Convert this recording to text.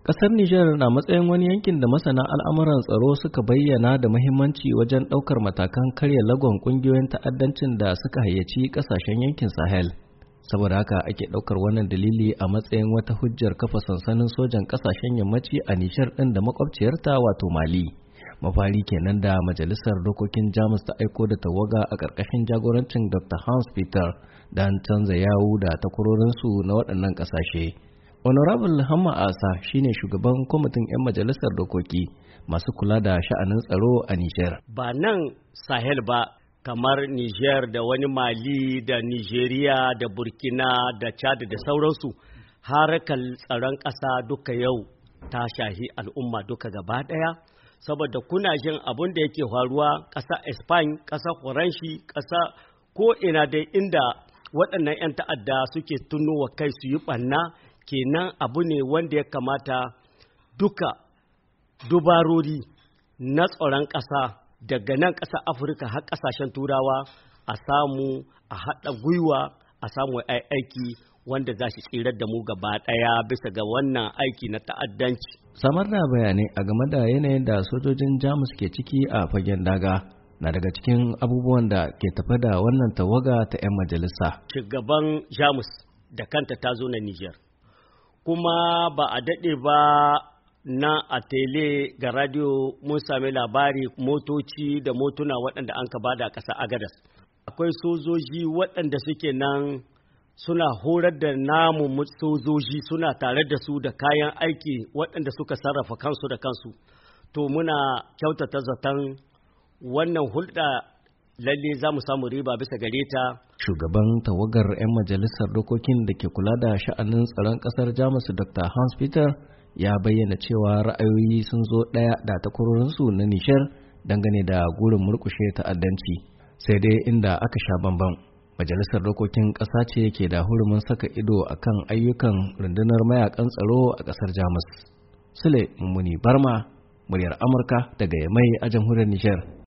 Ƙasar Nijar na matsayin wani yankin da masana al'amuran tsaro suka bayyana da muhimmanci wajen ɗaukar matakan karya lagon ƙungiyoyin ta'addancin da suka hayyaci ƙasashen yankin Sahel. Saboda haka ake ɗaukar wannan dalili a matsayin wata hujjar kafa sansanin sojan ƙasashen yammaci a Nijar ɗin da makwabciyarta wato Mali. Mafari kenan da Majalisar Dokokin Jamus ta aiko da tawaga a ƙarƙashin jagorancin Dr. Hans Peter don canza yawu da takwarorinsu na waɗannan ƙasashe. Honorable Hamma Asa shine shugaban kwamitin 'yan majalisar dokoki masu kula da sha'anin tsaro a Nijar. Ba nan Sahel ba kamar Nijar da wani Mali da Nijeriya da Burkina da Chad da sauransu harakar tsaron ƙasa duka yau ta shahi al'umma duka gaba ɗaya. Saboda kuna jin abin da yake faruwa ƙasa Spain, ƙasa Faranshi, ƙasa ko ina dai inda waɗannan 'yan ta'adda suke tunowa kai su yi ɓanna. Kenan abu ne wanda ya kamata duka dubarori na tsaron ƙasa daga nan ƙasar Afirka har ƙasashen Turawa a samu a haɗa gwiwa a samu aiki wanda za shi tsirar da mu gaba ɗaya bisa ga wannan aiki na ta'addanci. Samar da bayanai a game da yanayin da sojojin Jamus ke ciki a fagen daga na daga cikin abubuwan da ke tafe da wannan tawaga ta 'yan majalisa. Shugaban Jamus da kanta ta zo na Nijar. Kuma ba a daɗe ba na a tele ga radio mun sami labari motoci da motuna waɗanda an ka bada a ƙasa Agadas. Akwai sojoji waɗanda suke nan suna horar da namu sojoji suna tare da su da kayan aiki waɗanda suka sarrafa kansu da kansu. To muna kyautata zaton wannan hulɗa lalle za mu samu riba bisa gare ta. Shugaban tawagar 'yan majalisar dokokin da ke kula da sha'anin tsaron ƙasar Jamus Dr. Hans Peter ya bayyana cewa ra'ayoyi sun zo ɗaya da takwarorinsu na Nishar dangane da gurin murƙushe ta'addanci. Sai dai inda aka sha bamban. Majalisar dokokin ƙasa ce ke da hurumin saka ido akan ayyukan rundunar mayakan tsaro a ƙasar Jamus. Sule Mummuni Barma, muryar Amurka daga Yamai a jamhuriyar Nijar.